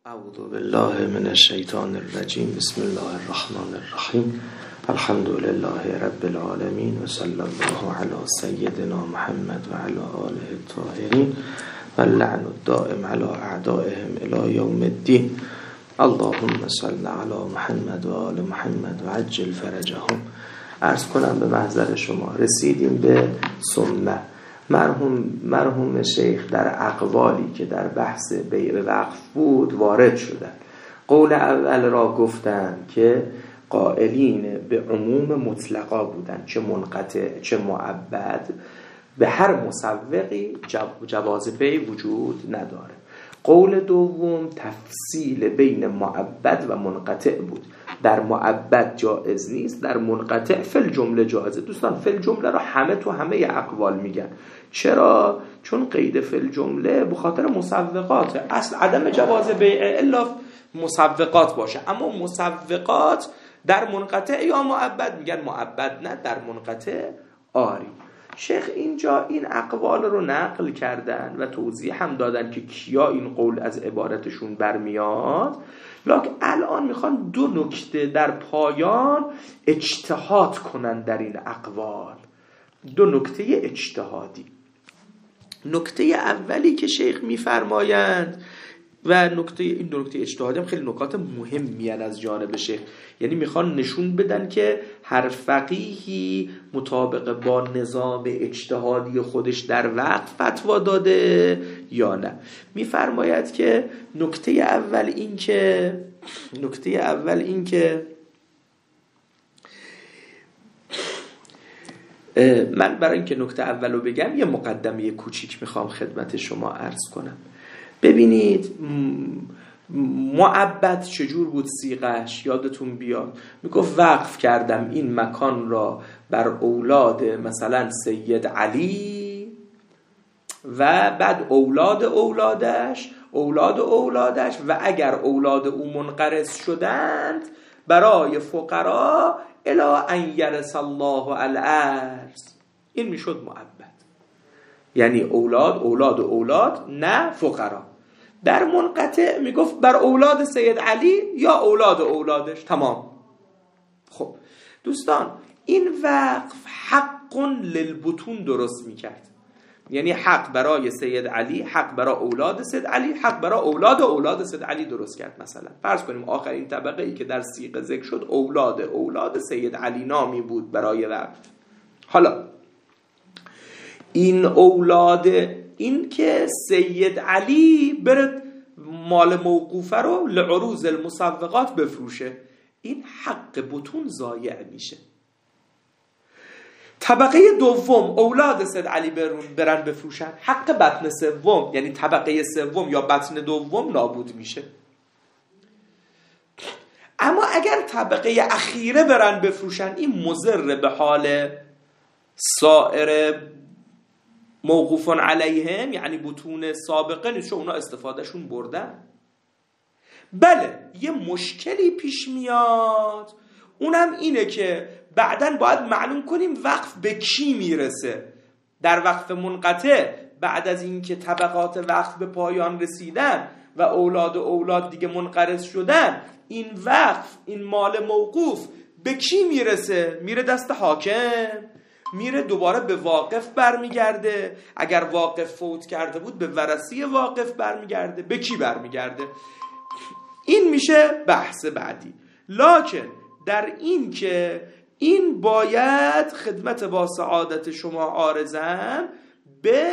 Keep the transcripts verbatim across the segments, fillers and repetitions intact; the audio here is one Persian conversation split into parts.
اعوذ بالله من الشیطان الرجیم. بسم الله الرحمن الرحیم. الحمد لله رب العالمین و صلی الله علی سیدنا محمد و علی آله الطاهرین و اللعن الدائم علی اعدائهم الی یوم الدین. اللهم صل علی محمد و آل محمد و عجل فرجهم. عرض کنم به محضر شما رسیدیم به ثمه. مرحوم مرحوم شیخ در اقوالی که در بحث بیع وقف بود وارد شدن. قول اول را گفتن که قائلین به عموم مطلقا بودن، چه منقطع چه معبد، به هر مسوقی جواز بیع وجود نداره. قول دوم تفصیل بین معبد و منقطع بود. در معبد جائز نیست، در منقطع فل جمله جائزه. دوستان فل جمله را همه تو همه اقوال میگن. چرا؟ چون قید فل جمله به خاطر مسوقات، اصل عدم جواز بیع الا مسوقات باشه. اما مسوقات در منقطع یا معبد میگن معبد نه، در منقطع آری. شیخ اینجا این اقوال رو نقل کردن و توضیح هم دادن که کیا این قول از عبارتشون برمیاد. لکن الان میخوان دو نکته در پایان اجتهاد کنن در این اقوال، دو نکته اجتهادی. نکته اولی که شیخ میفرمایند و نکته این دو نکته اجتهادی هم خیلی نکات مهمی از جانب شیخ، یعنی میخوان نشون بدن که هر فقیهی مطابق با نظام اجتهادی خودش در وقت فتوا داده یا نه. میفرماید که نکته اول این که نکته اول این که من برای اینکه نکته اول رو بگم یه مقدمه کوچیک میخوام خدمت شما عرض کنم. ببینید معبد چجور بود صیغه‌اش؟ یادتون بیاد میگفت وقف کردم این مکان را بر اولاد مثلا سید علی و بعد اولاد اولادش اولاد اولادش و اگر اولاد او منقرض شدند برای فقرا الی ان یرث الله الارض. این میشد معبد، یعنی اولاد اولاد اولاد نه فقرا. در منقطع میگفت بر اولاد سید علی یا اولاد اولادش، تمام. خب دوستان این وقف حق للبطون درست میکرد، یعنی حق برای سید علی، حق برای اولاد سید علی، حق برای اولاد اولاد سید علی درست کرد. مثلا فرض کنیم آخرین طبقه ای که در صیغه ذکر شد اولاد اولاد سید علی نامی بود برای وقف. حالا این اولاد، این که سید علی بره مال موقوفه رو لعروض المسوقات بفروشه، این حق بطون ضایع میشه. طبقه دوم اولاد سید علی برن بفروشن، حق بطن سوم یعنی طبقه سوم یا بطن دوم نابود میشه. اما اگر طبقه اخیره برن بفروشن، این مضر به حال سایر موقوفون علیهم، یعنی بطون سابقه نیست، چون اونا استفادهشون بردن. بله یه مشکلی پیش میاد، اونم اینه که بعداً باید معلوم کنیم وقف به کی میرسه. در وقف منقطع بعد از اینکه طبقات وقف به پایان رسیدن و اولاد و اولاد دیگه منقرض شدن، این وقف، این مال موقوف به کی میرسه؟ میره دست حاکم، میره دوباره به واقف برمیگرده. اگر واقف فوت کرده بود به ورثه واقف برمیگرده. به کی برمیگرده؟ این میشه بحث بعدی. لکن در این که این باید خدمت با سعادت شما عارضم به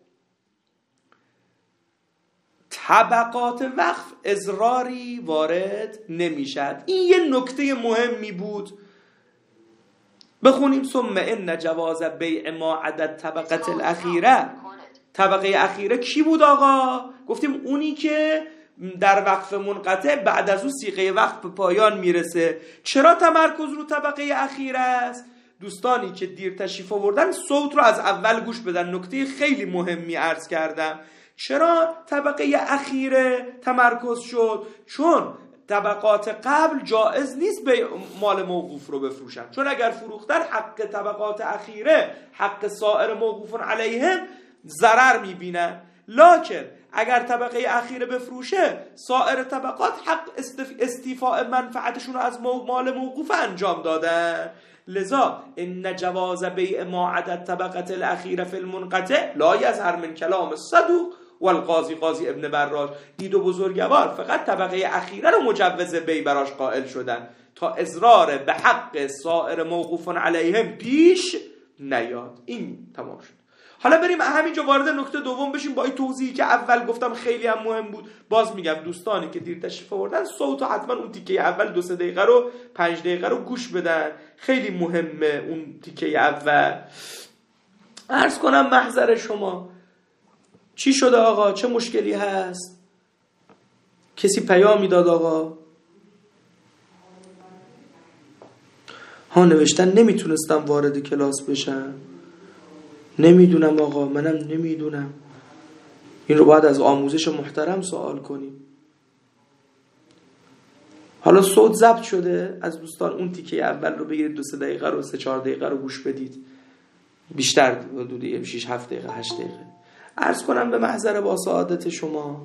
طبقات وقف اضراری وارد نمیشد. این یه نکته مهمی بود. بخونیم ثم ان جواز بیع ما عدد طبقه الاخیره. طبقه اخیره کی بود آقا؟ گفتیم اونی که در وقف منقطع بعد از اون صیغه وقف به پایان میرسه. چرا تمرکز رو طبقه اخیره است؟ دوستانی که دیر تشریف آوردن صوت رو از اول گوش بدن، نکته خیلی مهمی عرض کردم. چرا طبقه اخیره تمرکز شد؟ چون طبقات قبل جائز نیست به مال موقوف رو بفروشن، چون اگر فروختن حق طبقات اخیره، حق سایر موقوفون علیهم ضرر میبینن. لکن اگر طبقه اخیره بفروشه سایر طبقات حق استیفاء منفعتشون رو از مال موقوف انجام دادن. لذا ان جواز بیع ما عدا طبقه الاخیره فی المنقطع لا یظهر من کلام الصدوق والقاضی قاضی ابن براش. این دو بزرگوار فقط طبقه اخیره رو مجوز بیع براش قائل شدن تا اضرار به حق سایر موقوف علیهم پیش نیاد. این تمام شد. حالا بریم همینجا وارد نکته دوم بشیم با این توضیحی که اول گفتم خیلی هم مهم بود. باز میگم دوستانی که دیر تشریف آوردن صوت حتما اون تیکه اول دو سه دقیقه رو پنج دقیقه رو گوش بدن، خیلی مهمه اون تیکه اول. عرض کنم محضر شما چی شده آقا؟ چه مشکلی هست؟ کسی پیامی داد آقا؟ ها نوشتن نمیتونستم وارد کلاس بشم. نمیدونم آقا، منم نمیدونم. این رو باید از آموزش محترم سوال کنیم. حالا صوت ضبط شده، از دوستان اون تیکه اول رو بگیرید دو سه دقیقه رو سه چهار دقیقه رو گوش بدید، بیشتر حدود شش هفت دقیقه هشت دقیقه. عرض کنم به محضر با سعادت شما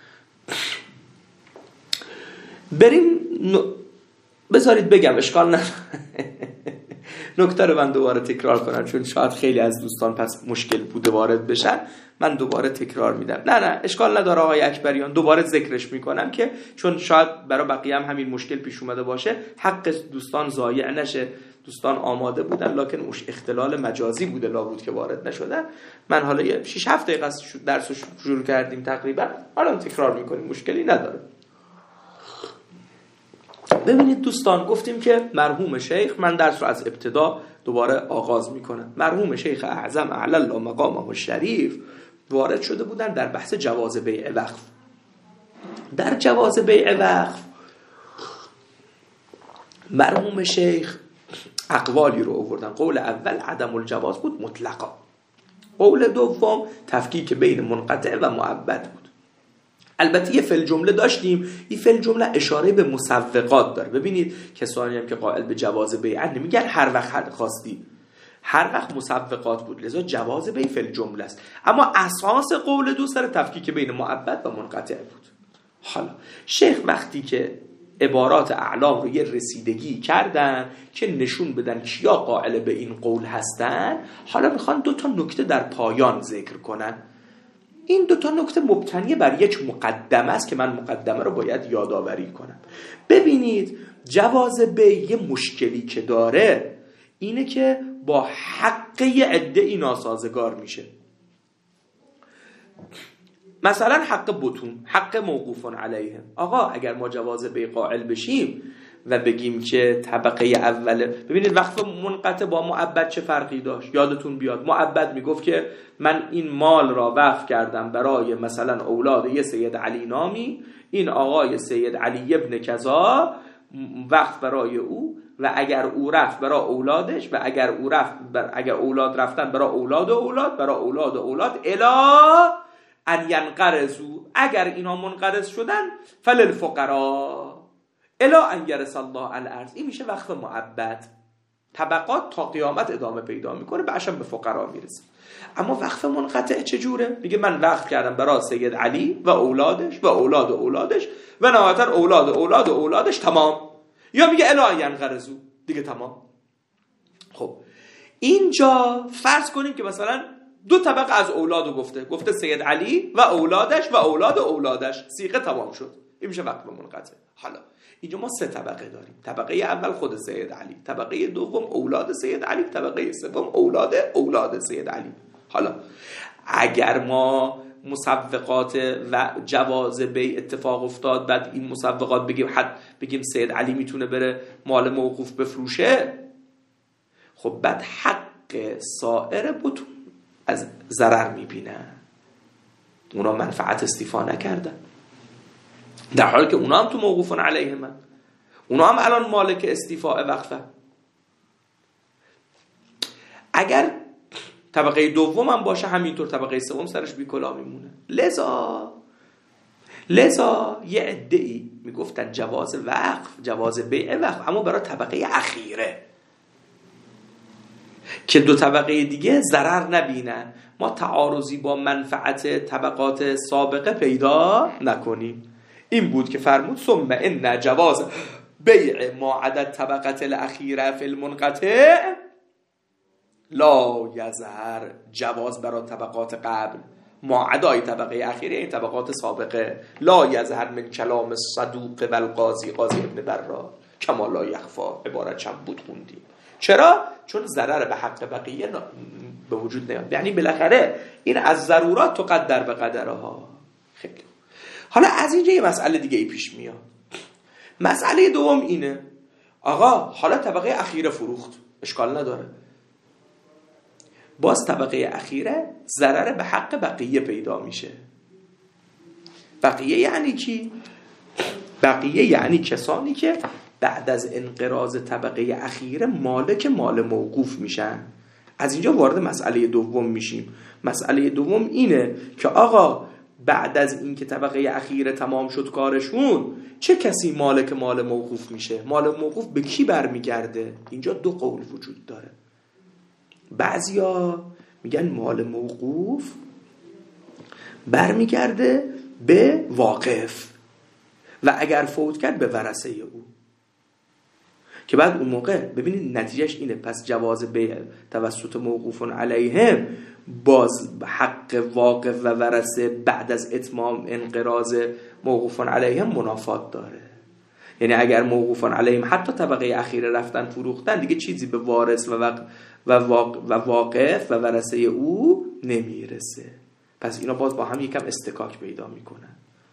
بریم ن... بذارید بگم اشکال نداره. نکته رو من دوباره تکرار کنم چون شاید خیلی از دوستان پس مشکل بوده وارد بشن. من دوباره تکرار میدم. نه نه اشکال نداره آقای اکبریان، دوباره ذکرش میکنم که چون شاید برای بقیه هم همین مشکل پیش اومده باشه، حق دوستان ضایع نشه. دوستان آماده بودن لکن اون اختلال مجازی بوده لابد که وارد نشدن. من حالا یه شش هفت دقیقه درس رو شروع کردیم تقریبا، حالا تکرار میکنیم، مشکلی نداره. ببینید دوستان، گفتیم که مرحوم شیخ، من درس رو از ابتدا دوباره آغاز میکنم. مرحوم شیخ اعظم اعلی الله مقامه الشریف وارد شده بودن در بحث جواز بیع وقف. در جواز بیع وقف مرحوم شیخ اقوالی رو آوردن. قول اول عدم الجواز بود مطلقا. قول دوم تفکیک بین منقطع و معبد بود. البته یه فل جمله داشتیم، این فل جمله اشاره به مسوقات داره. ببینید کسانی هم که قائل به جواز بیع نمیگن هر وقت خواستی، هر وقت مسوقات بود، لذا جواز بیع فل جمله است. اما اساس قول دو سر تفکیک بین معبد و منقطع بود. حالا شیخ وقتی که عبارات اعلام رو یه رسیدگی کردن که نشون بدن کیا قائل به این قول هستن، حالا میخوان دو تا نکته در پایان ذکر کنن. این دو تا نکته مبتنی بر یک مقدمه است که من مقدمه رو باید یادآوری کنم. ببینید جواز بیع یه مشکلی که داره اینه که با حق یه عده ناسازگار میشه. مثلا حق بطون، حق موقوفون علیهم. آقا اگر ما جواز بیع قائل بشیم و بگیم که طبقه اوله، ببینید وقف منقطع با معبد چه فرقی داشت؟ یادتون بیاد معبد میگفت که من این مال را وقف کردم برای مثلا اولاد یه سید علی نامی، این آقای سید علی ابن کذا وقف برای او، و اگر او رفت برای اولادش، و اگر او رفت بر اگر اولاد رفتن برای اولاد و اولاد برای اولاد و اولاد الا ان ینقرضوا، اگر اینا منقرض شدن فللفقراء الا ان یرث الله الارض. این میشه وقف معبد. طبقات تا قیامت ادامه پیدا میکنه، بعدش به فقرا میرسه. اما وقف منقطع چجوره؟ میگه من وقف کردم برای سید علی و اولادش و اولاد و اولادش و نهایتا اولاد و اولاد و اولادش، تمام. یا میگه الا ان ینقرضوا، دیگه تمام. خب اینجا فرض کنیم که مثلا دو طبقه از اولادو گفته گفته سید علی و اولادش و اولاد و اولادش، صیغه تمام شد. این میشه وقف منقطع. حالا اینجا ما سه طبقه داریم. طبقه اول خود سید علی، طبقه دوم اولاد سید علی، طبقه سوم اولاد اولاد سید علی. حالا اگر ما مسوقات و جواز بیع اتفاق افتاد، بعد این مسوقات بگیم حد بگیم سید علی میتونه بره مال موقوف بفروشه، خب بعد حق سایر بطون از ضرر میبینن. اونا منفعت استیفا نکردن، در حالی که اونا هم تو موقوفون علیه من، اونا هم الان مالک استیفاء وقفه. اگر طبقه دوم هم باشه همینطور، طبقه سوم سرش بیکلا میمونه. لذا لذا یه عده‌ای میگفتن جواز وقف، جواز بیع وقف، اما برای طبقه اخیره که دو طبقه دیگه ضرر نبینن. ما تعارضی با منفعت طبقات سابقه پیدا نکنیم. این بود که فرمود ثم ان جواز بیع ما عدد طبقت الاخیره فی المنقطع لا یظهر، جواز برای طبقات قبل ما عدای طبقه اخیره این طبقات سابقه لا یظهر من کلام صدوق و القاضی قاضی ابن برا کما لا یخفا، عبارت چند بود خوندیم. چرا؟ چون ضرر به حق بقیه به وجود نیاد. یعنی بالاخره این از ضرورات تقدر به قدرها. خیلی حالا از اینجا یه مسئله دیگه ای پیش میاد. مسئله دوم اینه آقا حالا طبقه اخیره فروخت، اشکال نداره، باز طبقه اخیره ضرر به حق بقیه پیدا میشه. بقیه یعنی کی؟ بقیه یعنی کسانی که بعد از انقراض طبقه اخیره مالک مال موقوف میشن. از اینجا وارد مسئله دوم میشیم. مسئله دوم اینه که آقا بعد از اینکه طبقه اخیره تمام شد کارشون، چه کسی مالک مال موقوف میشه؟ مال موقوف به کی برمیگرده؟ اینجا دو قول وجود داره. بعضیا میگن مال موقوف برمیگرده به واقف و اگر فوت کرد به ورثه او، که بعد اون موقع ببینید نتیجهش اینه پس جواز بیع توسط موقوفون علیهم باز حق واقف و ورثه بعد از اتمام انقراض موقوفون علیهم منافات داره. یعنی اگر موقوفون علیهم حتی طبقه اخیره رفتن فروختن، دیگه چیزی به وارث و وق... و, واق... و واقف و ورثه او نمیرسه. پس اینا باز با هم یکم استکاک پیدا میکنن.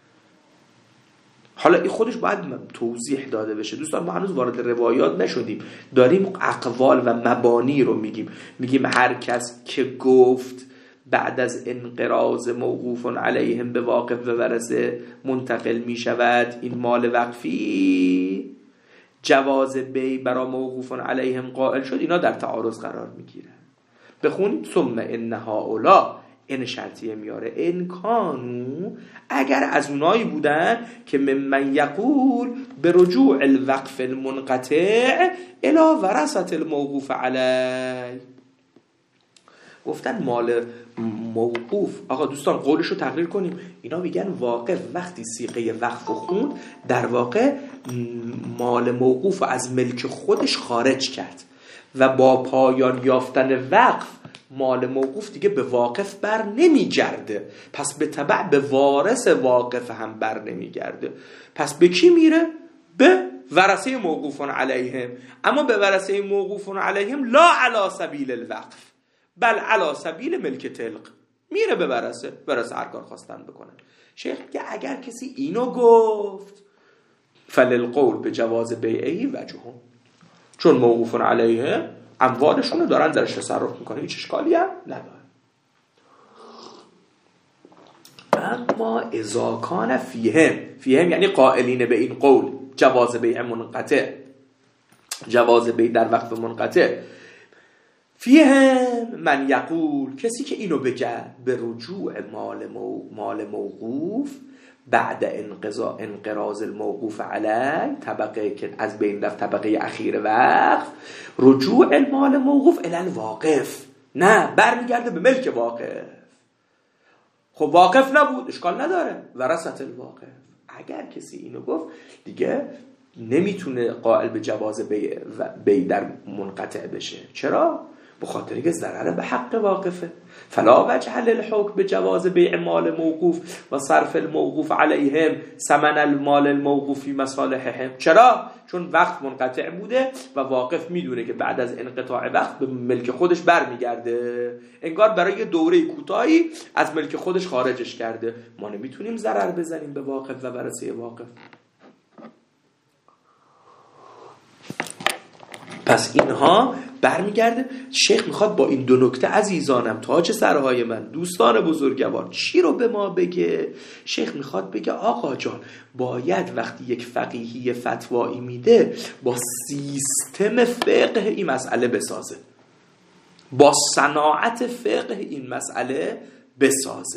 حالا این خودش باید توضیح داده بشه. دوستان ما هنوز وارد روایات نشدیم، داریم اقوال و مبانی رو میگیم. میگیم هر کس که گفت بعد از انقراض موقوف علیهم به واقف و ورثه منتقل میشود این مال وقفی، جواز بی برای موقوف علیهم قائل شد، اینا در تعارض قرار میگیرن. بخونید ثم ان هؤلاء، این شرطیه میاره، ان کانوا، اگر از اونایی بودن که ممن یقول به رجوع الوقف المنقطع الی ورثه الموقوف علی، گفتن مال موقوف. آقا دوستان قولش رو تقریر کنیم. اینا میگن واقف وقتی صیغه وقف و خون در واقع مال موقوف از ملک خودش خارج کرد و با پایان یافتن وقف مال موقوف دیگه به واقف بر نمیگرده، پس به تبع به وارث واقف هم بر نمیگرده. پس به کی میره؟ به ورثه موقوفون علیهم. اما به ورثه موقوفون علیهم لا علی سبیل الوقف بل علی سبیل ملک طلق، میره به ورثه، ورثه هر کار خواستن بکنن. شیخ میگه اگر کسی اینو گفت فللقول به جواز بیعی وجههم، چون موقوفون علیه اموالشون رو دارن درش تصرف میکنه، هیچ اشکالی هم نداره. اما اذا کان فیهم، فیهم یعنی قائلین به این قول جواز بیع منقطع، جواز بیع در وقت منقطع، فیهم من یقول، کسی که اینو بگه به رجوع مال, مو مال موقوف بعد انقضاء انقراض الموقوف علی، طبقه که از بین رفت طبقه اخیر وقف، رجوع المال موقوف الی الواقف، نه برمیگرده به ملک واقف. خب واقف نبود، اشکال نداره، ورثه الواقف. اگر کسی اینو گفت دیگه نمیتونه قائل به جواز بیع بی در منقطع بشه. چرا؟ به خاطر اینکه ضرر به حق واقفه. فلا وجه للحکم به جواز بیع مال موقوف و صرف الموقوف علیهم ثمن المال الموقوف فی مصالحهم. چرا؟ چون وقت منقطع بوده و واقف میدونه که بعد از انقطاع وقت به ملک خودش برمیگرده، انگار برای یه دوره کوتاهی از ملک خودش خارجش کرده. ما نمیتونیم ضرر بزنیم به واقف و ورثه واقف. پس اینها برمیگرده. شیخ میخواد با این دو نکته عزیزانم، تاج سرهای من، دوستان بزرگوار، چی رو به ما بگه؟ شیخ میخواد بگه آقا جان باید وقتی یک فقیهی فتوایی میده با سیستم فقه این مسئله بسازه، با صناعت فقه این مسئله بسازه.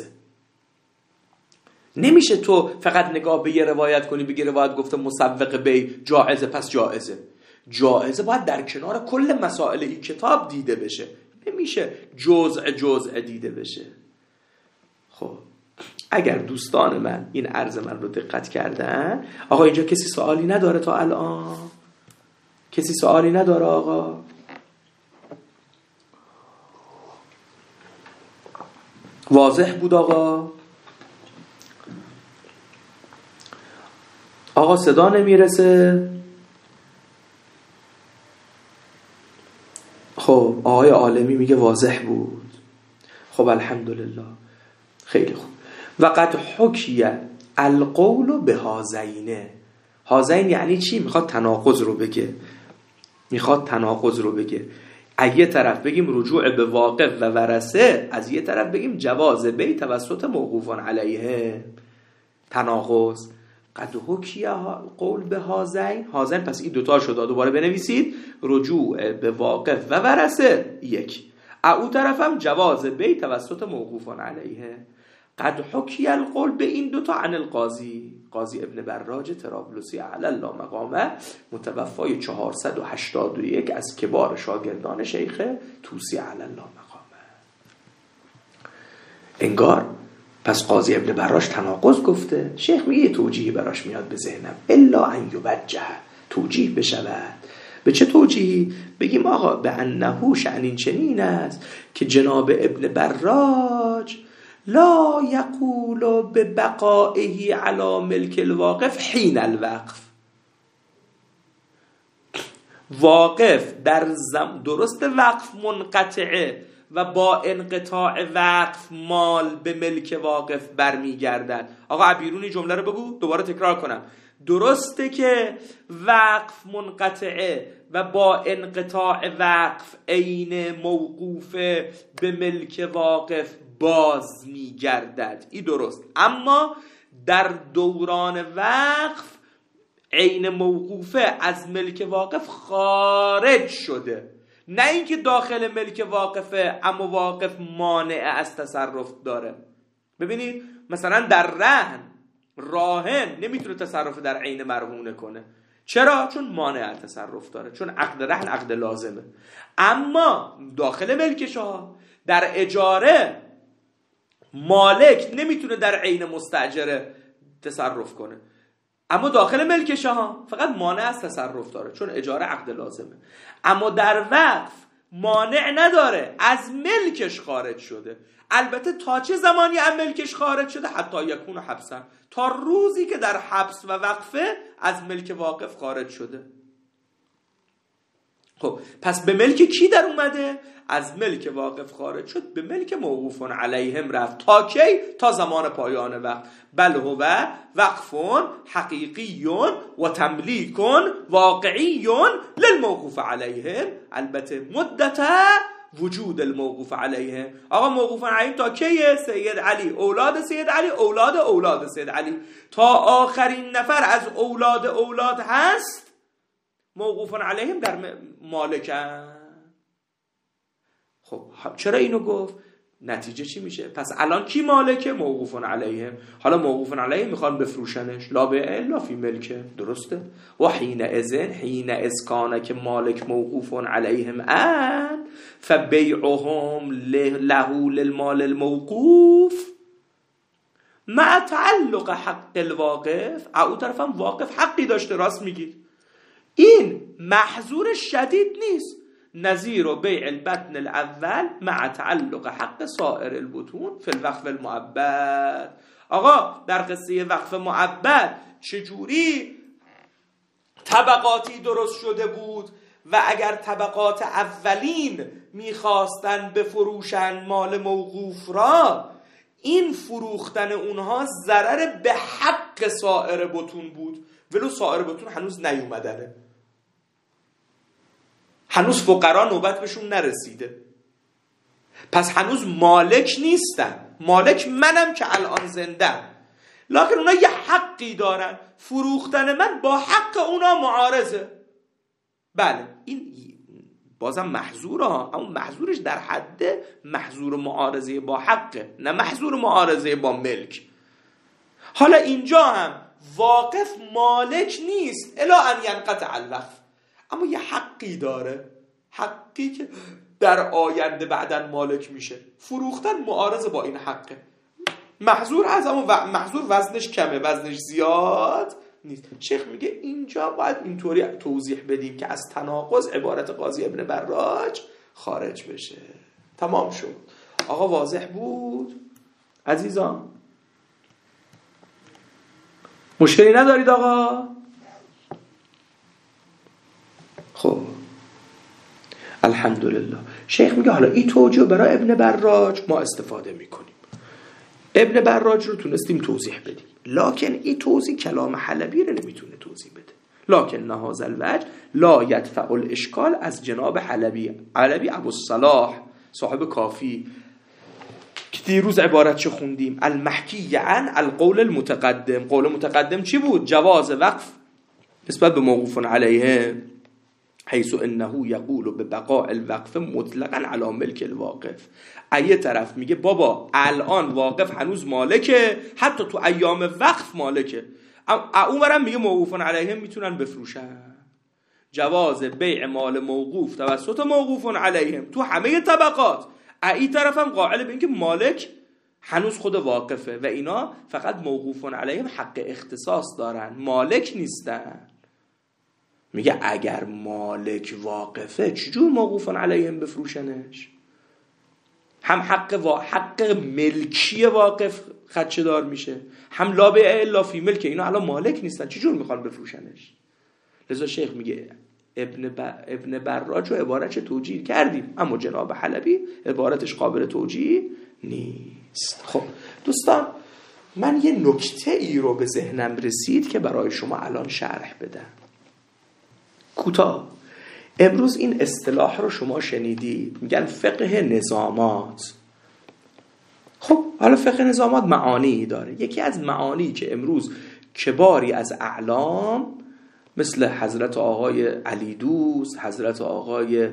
نمیشه تو فقط نگاه به یه روایت کنی بگی روایت گفته مسوق بی جائزه پس جائزه. جائزه باید در کنار کل مسائل این کتاب دیده بشه. نمیشه جزء جزء دیده بشه. خب اگر دوستان من این عرض من رو دقت کردن، آقا اینجا کسی سوالی نداره تا الان؟ کسی سوالی نداره آقا؟ واضح بود آقا؟ آقا صدا نمیرسه؟ خب آقای عالمی میگه واضح بود. خب الحمدلله، خیلی خوب. وقد حکی القول به هازینه. هازین یعنی چی؟ میخواد تناقض رو بگه، میخواد تناقض رو بگه. از یه طرف بگیم رجوع به واقف و ورثه، از یه طرف بگیم جواز بی توسط موقوفان علیه. تناقض. قد حکی قول به هازین، هازین پس این دوتا شده. دوباره بنویسید رجوع به واقف و ورثه یک، او طرف هم جواز بی توسط موقوفان علیه. قد حکی القول به این دوتا عن القاضی، قاضی ابن براج طرابلسی علی الله مقامه، متوفای چهارصد و هشتاد و یک، از کبار شاگردان شیخ طوسی علی الله مقامه. انگار پس قاضی ابن براج تناقض گفته. شیخ میگه توجیهی براش میاد به ذهنم، الا ان یوجه، توجیه بشود. به چه توجیهی؟ بگیم آقا به انه شأن چنین است که جناب ابن براج لا یقول به بقائه علی ملک الواقف حین الوقف. واقف در زم درست وقف منقطعه و با انقطاع وقف مال به ملک واقف برمیگردد. آقا عبیرونی جمله رو بگو، دوباره تکرار کنم. درسته که وقف منقطعه و با انقطاع وقف عین موقوف به ملک واقف باز میگردد، این درست. اما در دوران وقف عین موقوفه از ملک واقف خارج شده، نه اینکه داخل ملک واقفه اما واقف مانع از تصرف داره. ببینید مثلا در رهن، راهن نمیتونه تصرف در عین مرهونه کنه. چرا؟ چون مانع از تصرف داره، چون عقد رهن عقد لازمه. اما داخل ملکش ها در اجاره مالک نمیتونه در عین مستاجره تصرف کنه، اما داخل ملکش ها فقط مانع از تصرف داره، چون اجاره عقد لازمه. اما در وقف مانع نداره، از ملکش خارج شده. البته تا چه زمانی از ملکش خارج شده؟ حتی یکون حبسن، تا روزی که در حبس و وقفه از ملک واقف خارج شده. خب پس به ملک کی در اومده؟ از ملک واقف خارج شد، به ملک موقوفون علیهم رفت. تا کی؟ تا زمان پایان وقت. بل هو وقفون حقیقیون و تملیکون واقعیون للموقوف علیهم، البته مدت وجود الموقوف علیهم. آقا موقوف علیهم تا کیه؟ سید علی، اولاد سید علی، اولاد اولاد سید علی، تا آخرین نفر از اولاد اولاد هست موقوفن علیهم در مالکن. خب چرا اینو گفت؟ نتیجه چی میشه؟ پس الان کی مالکه؟ موقوفن علیهم. حالا موقوفن علیهم میخوان بفروشنش، لا بیع الا فی ملکه، درسته؟ و حین اذن حین اسکانه که مالک موقوفن علیهم ان فبیعهم له للمال الموقوف مع تعلق حق الواقف. او طرفم واقف حقی داشته، راست میگید. این محظور شدید نیست، نظیر و بیع البطن الاول مع تعلق حق سائر البطون فی الوقف المعبد. آقا در قصه وقف معبد چجوری طبقاتی درست شده بود و اگر طبقات اولین میخواستن بفروشن مال موقوف را، این فروختن اونها ضرر به حق سائر بطون بود، ولو سائر بطون هنوز نیومدنه، هنوز فقرا نوبت بهشون نرسیده، پس هنوز مالک نیستن. مالک منم که الان زندم، لکن اونا یه حقی دارن، فروختن من با حق اونا معارضه. بله این بازم محظوره ها، اما محظورش در حد محظور معارضه با حقه، نه محظور معارضه با ملک. حالا اینجا هم واقف مالک نیست الا ان ینقطع الوقف، اما یه حقی داره، حقی که در آینده بعدن مالک میشه. فروختن معارض با این حقه. محظور هست اما محظور وزنش کمه، وزنش زیاد نیست. شیخ میگه اینجا باید اینطوری توضیح بدیم که از تناقض عبارت قاضی ابن براج خارج بشه. تمام شد. آقا واضح بود عزیزان؟ مشکلی ندارید آقا؟ خب الحمدلله. شیخ میگه حالا این توجیه برای ابن براج ما استفاده میکنیم. ابن براج رو تونستیم توضیح بدیم، لکن این توضیح کلام حلبی رو نمیتونه توضیح بده. لکن نهاز الوجه لا یدفع الاشکال از جناب حلبی. حلبی ابوالصلاح صاحب کافی که دیروز عبارت چه خوندیم، المحکی عن القول المتقدم. قول متقدم چی بود؟ جواز وقف نسبت به موقوف علیه، حیث انه یقول به بقاء الوقف مطلقا علی ملک الواقف. ایه طرف میگه بابا الان واقف هنوز مالکه، حتی تو ایام وقف مالکه. اونورم میگه موقوف علیه میتونن بفروشن. جواز بیع مال موقوف توسط موقوف علیهم تو همه طبقات. ای طرف هم قائل به اینکه مالک هنوز خود واقفه و اینا فقط موقوف علیهم حق اختصاص دارن، مالک نیستن. میگه اگر مالک واقفه چجور موقوف علیهم بفروشنش؟ هم حق وا... حق ملکی واقف خدشه دار میشه، هم لا بیع الا فی ملک. اینا الان مالک نیستن، چجور میخوان بفروشنش؟ لذا شیخ میگه ابن, ب... ابن براج رو عبارتش توجیه کردیم، اما جناب حلبی عبارتش قابل توجیه نیست. خب دوستان، من یه نکته ای رو به ذهنم رسید که برای شما الان شرح بدم کوتاه. امروز این اصطلاح رو شما شنیدید، میگن فقه نظامات. خب حالا فقه نظامات معانی داره. یکی از معانی که امروز کباری از اعلام مثل حضرت آقای علی دوست، حضرت آقای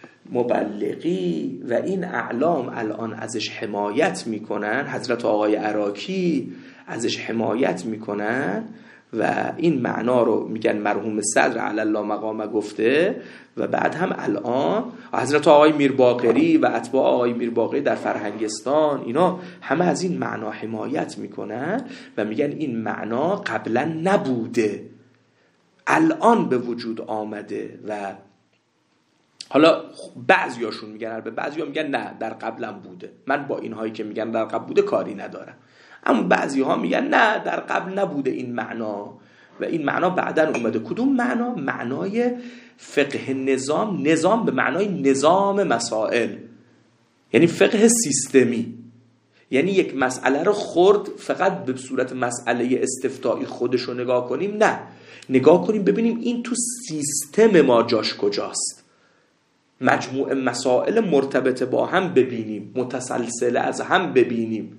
مبلغی و این اعلام الان ازش حمایت میکنن، حضرت آقای عراقی ازش حمایت میکنن و این معنا رو میگن مرحوم صدر علی الله مقامه گفته و بعد هم الان حضرت آقای میرباقری و اتباع آقای میرباقری در فرهنگستان، اینا همه از این معنا حمایت میکنن و میگن این معنا قبلا نبوده، الان به وجود آمده. و حالا بعضیاشون میگن، البته بعضیا میگن نه در قبلا بوده. من با اینهایی که میگن در قبل بوده کاری ندارم، اما بعضی ها میگن نه در قبل نبوده این معنا و این معنا بعداً اومده. کدوم معنا؟ معنای فقه نظام. نظام به معنای نظام مسائل، یعنی فقه سیستمی. یعنی یک مسئله رو خورد فقط به صورت مسئله استفتائی خودش رو نگاه کنیم، نه، نگاه کنیم ببینیم این تو سیستم ما جاش کجاست، مجموعه مسائل مرتبط با هم ببینیم، متسلسل از هم ببینیم.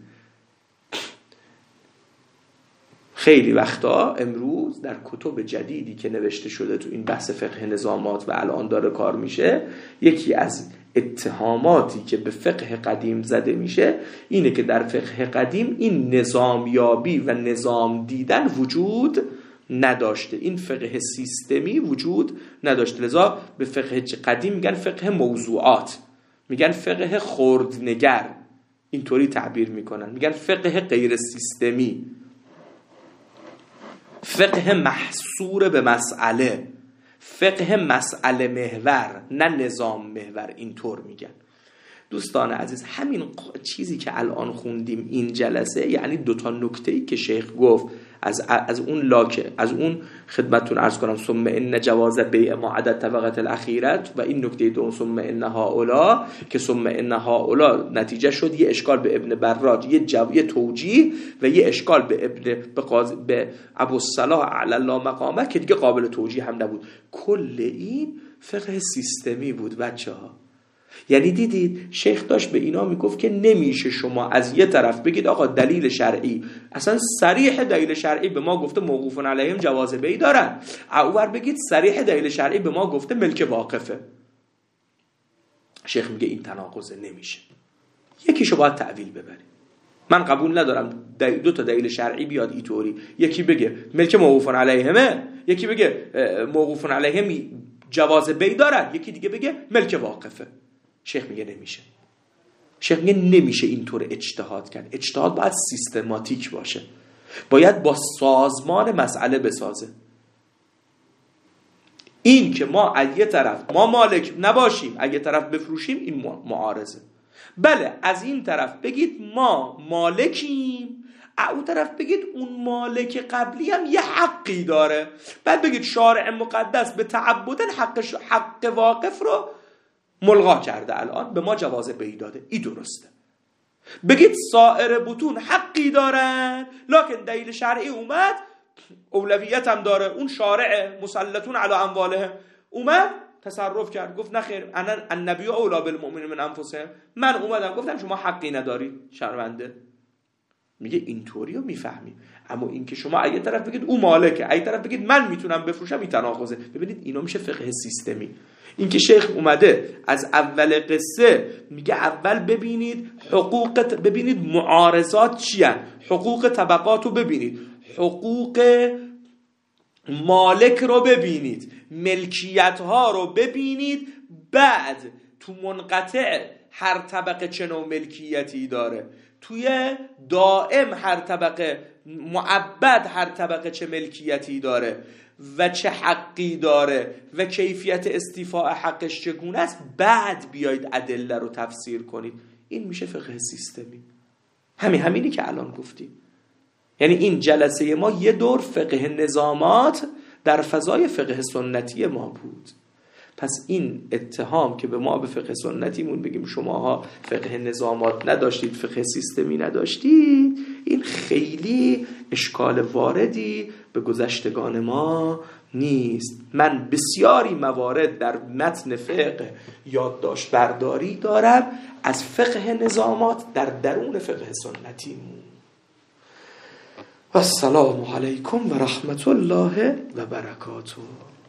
خیلی وقتا امروز در کتب جدیدی که نوشته شده تو این بحث فقه نظامات و الان داره کار میشه، یکی از اتهاماتی که به فقه قدیم زده میشه اینه که در فقه قدیم این نظامیابی و نظام دیدن وجود نداشته، این فقه سیستمی وجود نداشته. لذا به فقه قدیم میگن فقه موضوعات، میگن فقه خردنگر، اینطوری تعبیر میکنن، میگن فقه غیر سیستمی، فقه محصور به مسئله، فقه مسئله محور نه نظام محور، اینطور میگن. دوستان عزیز، همین چیزی که الان خوندیم این جلسه، یعنی دوتا نکته‌ای که شیخ گفت از از اون لاکه از اون خدمتتون عرض کنم ثم ان جواز بیع ما عدد طبقات الاخیرت و این نکته دوم ثم ان هؤلاء که ثم ان هؤلاء نتیجه شد یه اشکال به ابن براج، یه جو... یه توجیه و یه اشکال به ابن به, قاض... به ابوالصلاح علی الله مقامه که دیگه قابل توجیه هم نبود. کل این فقه سیستمی بود بچه‌ها. یعنی دیدید شیخ داشت به اینا میگفت که نمیشه شما از یه طرف بگید آقا دلیل شرعی، اصلا صریح دلیل شرعی به ما گفته موقوف علیهم جواز بیع دارن، اونور بگید صریح دلیل شرعی به ما گفته ملک واقفه. شیخ میگه این تناقض نمیشه، یکیشو باید تعویل ببرید. من قبول ندارم دو تا دلیل شرعی بیاد اینطوری، یکی بگه ملک موقوف علیهمه، یکی بگه موقوف علیهم جواز بیع دارن، یکی دیگه بگه ملک واقفه. شیخ میگه نمیشه. شیخ میگه نمیشه اینطور اجتهاد کرد. اجتهاد باید سیستماتیک باشه، باید با سازمان مسئله بسازه. این که ما از یه طرف ما مالک نباشیم، از یه طرف بفروشیم، این معارضه. بله از این طرف بگید ما مالکیم، از اون طرف بگید اون مالک قبلی هم یه حقی داره، بعد بگید شارع مقدس به تعبدن حق, حق واقف رو ملغا کرده، الان به ما جواز بیع داده، این درسته. بگید سایر بطون حقی دارن لکن دلیل شرعی اومد، اولویت هم داره، اون شارع مسلطون علی اموالهم اومد تصرف کرد، گفت نخیر انا النبی اولا بالمؤمنین من انفسهم، من اومدم گفتم شما حقی نداری شرمنده. میگه اینطوری رو میفهمیم. اما این که شما اگه طرف بگید او مالکه، اگه طرف بگید من میتونم بفروشم، این تناقضه. ببینید اینا میشه فقه سیستمی. این که شیخ اومده از اول قصه میگه اول ببینید حقوق، ببینید معارضات چی هست، حقوق طبقات رو ببینید، حقوق مالک رو ببینید، ملکیت ها رو ببینید، بعد تو منقطع هر طبقه چه نوع ملکیتی داره، توی دائم هر طبقه، معبد هر طبقه چه ملکیتی داره و چه حقی داره و کیفیت استیفاء حقش چگونه است، بعد بیایید ادله رو تفسیر کنید. این میشه فقه سیستمی. همین همینی که الان گفتیم. یعنی این جلسه ما یه دور فقه نظامات در فضای فقه سنتی ما بود. پس این اتهام که به ما به فقه سنتیمون بگیم شماها فقه نظامات نداشتید، فقه سیستمی نداشتید، این خیلی اشکال واردی به گذشتگان ما نیست. من بسیاری موارد در متن فقه یادداشت برداری دارم از فقه نظامات در درون فقه سنتیمون. و السلام علیکم و رحمت الله و برکاته.